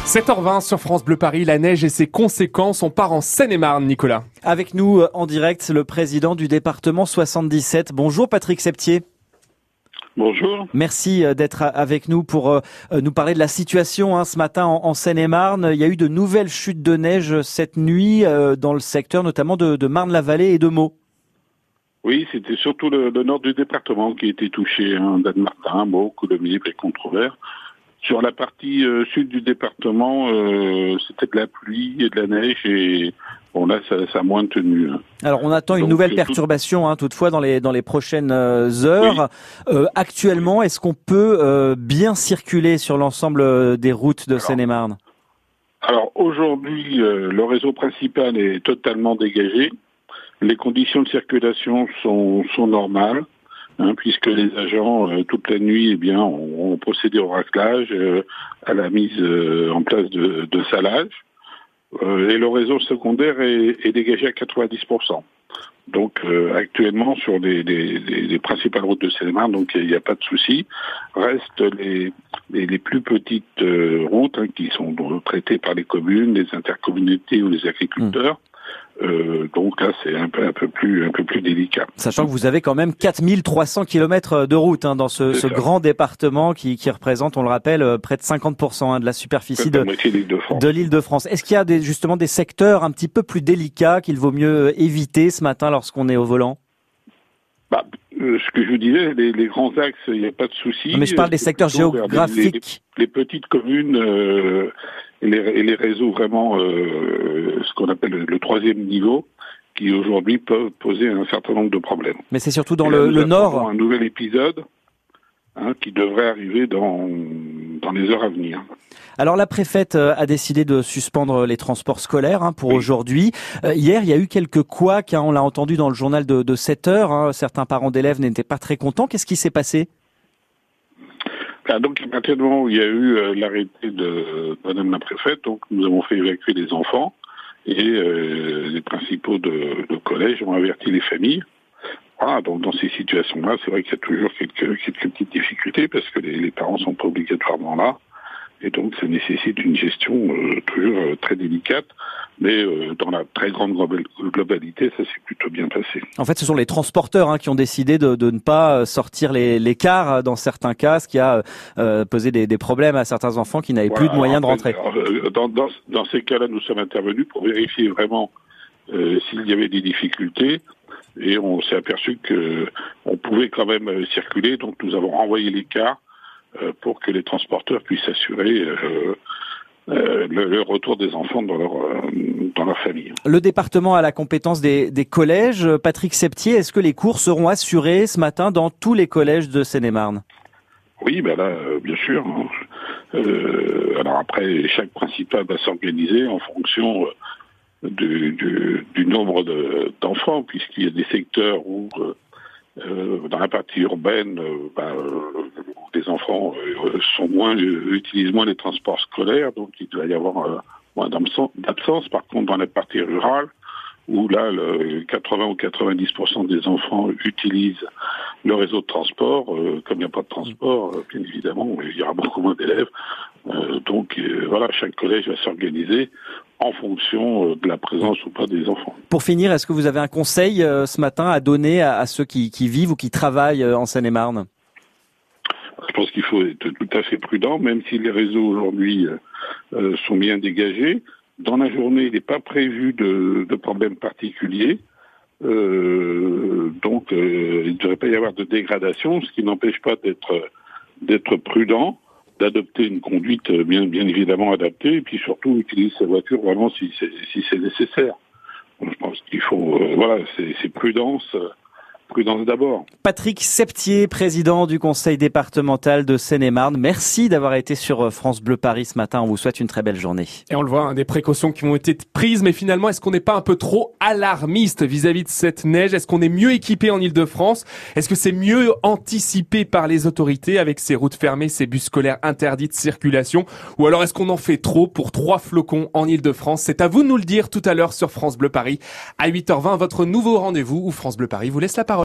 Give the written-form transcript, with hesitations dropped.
7h20 sur France Bleu Paris, la neige et ses conséquences. On part en Seine-et-Marne, Nicolas. Avec nous en direct, le président du département 77. Bonjour Patrick Septier. Bonjour. Merci d'être avec nous pour nous parler de la situation ce matin en Seine-et-Marne. Il y a eu de nouvelles chutes de neige cette nuit dans le secteur notamment de Marne-la-Vallée et de Meaux. Oui, c'était surtout le nord du département qui était touché, Danemark, Meaux, Coulommiers et Contrevert. Sur la partie sud du département, c'était de la pluie et de la neige et bon là ça a moins tenu. Alors on attend une nouvelle perturbation toutefois dans les prochaines heures. Oui. Actuellement, est-ce qu'on peut bien circuler sur l'ensemble des routes de Seine-et-Marne ? Alors aujourd'hui, le réseau principal est totalement dégagé. Les conditions de circulation sont normales. Puisque les agents, toute la nuit, ont procédé au raclage, à la mise en place de salage. Et le réseau secondaire est dégagé à 90%. Donc actuellement, sur les principales routes de Seine-et-Marne, donc il n'y a pas de souci. Restent les plus petites routes qui sont traitées par les communes, les intercommunautés ou les agriculteurs. Donc là, c'est un peu plus délicat. Sachant que vous avez quand même 4300 kilomètres de route dans ce grand département qui représente, on le rappelle, près de 50% de la superficie de l'Île-de-France. Est-ce qu'il y a justement des secteurs un petit peu plus délicats qu'il vaut mieux éviter ce matin lorsqu'on est au volant ? Ce que je vous disais, les grands axes, il n'y a pas de souci. Mais je parle des secteurs géographiques. Les petites communes et les réseaux vraiment, ce qu'on appelle le troisième niveau, qui aujourd'hui peuvent poser un certain nombre de problèmes. Mais c'est surtout dans le nord. Un nouvel épisode qui devrait arriver dans les heures à venir. Alors la préfète a décidé de suspendre les transports scolaires pour aujourd'hui. Hier, il y a eu quelques couacs, on l'a entendu dans le journal de 7 heures. Certains parents d'élèves n'étaient pas très contents. Qu'est-ce qui s'est passé ? Donc à partir du moment où il y a eu l'arrêté de Madame la préfète, donc nous avons fait évacuer les enfants et les principaux de collège ont averti les familles. Voilà, donc dans ces situations-là, c'est vrai qu'il y a toujours quelques petites difficultés parce que les parents sont pas obligatoirement là. Et donc, ça nécessite une gestion toujours très délicate. Mais dans la très grande globalité, ça s'est plutôt bien passé. En fait, ce sont les transporteurs qui ont décidé de ne pas sortir les cars dans certains cas, ce qui a posé des problèmes à certains enfants qui n'avaient plus de moyens de rentrer. Dans ces cas-là, nous sommes intervenus pour vérifier vraiment s'il y avait des difficultés. Et on s'est aperçu qu'on pouvait quand même circuler. Donc, nous avons renvoyé les cars pour que les transporteurs puissent assurer le retour des enfants dans leur famille. Le département a la compétence des collèges. Patrick Septier, est-ce que les cours seront assurés ce matin dans tous les collèges de Seine-et-Marne ? Oui, là, bien sûr. Alors après, chaque principal va s'organiser en fonction du nombre d'enfants, puisqu'il y a des secteurs où dans la partie urbaine, les enfants utilisent moins les transports scolaires, donc il doit y avoir moins d'absence. Par contre, dans la partie rurale, où là, 80 ou 90% des enfants utilisent le réseau de transport, comme il n'y a pas de transport, bien évidemment, il y aura beaucoup moins d'élèves. Donc voilà, chaque collège va s'organiser en fonction de la présence ou pas des enfants. Pour finir, est-ce que vous avez un conseil ce matin à donner à ceux qui vivent ou qui travaillent en Seine-et-Marne ? Je pense qu'il faut être tout à fait prudent, même si les réseaux aujourd'hui sont bien dégagés. Dans la journée, il n'est pas prévu de problèmes particuliers. Donc, il ne devrait pas y avoir de dégradation, ce qui n'empêche pas d'être prudent, d'adopter une conduite bien évidemment adaptée, et puis surtout utiliser sa voiture vraiment si c'est nécessaire. Donc, je pense qu'il faut, c'est prudence d'abord. Patrick Septier, président du conseil départemental de Seine-et-Marne. Merci d'avoir été sur France Bleu Paris ce matin. On vous souhaite une très belle journée. Et on le voit, des précautions qui ont été prises, mais finalement, est-ce qu'on n'est pas un peu trop alarmiste vis-à-vis de cette neige ? Est-ce qu'on est mieux équipé en Île-de-France ? Est-ce que c'est mieux anticipé par les autorités avec ces routes fermées, ces bus scolaires interdits de circulation ? Ou alors est-ce qu'on en fait trop pour 3 flocons en Île-de-France ? C'est à vous de nous le dire tout à l'heure sur France Bleu Paris. À 8h20, votre nouveau rendez-vous où France Bleu Paris vous laisse la parole.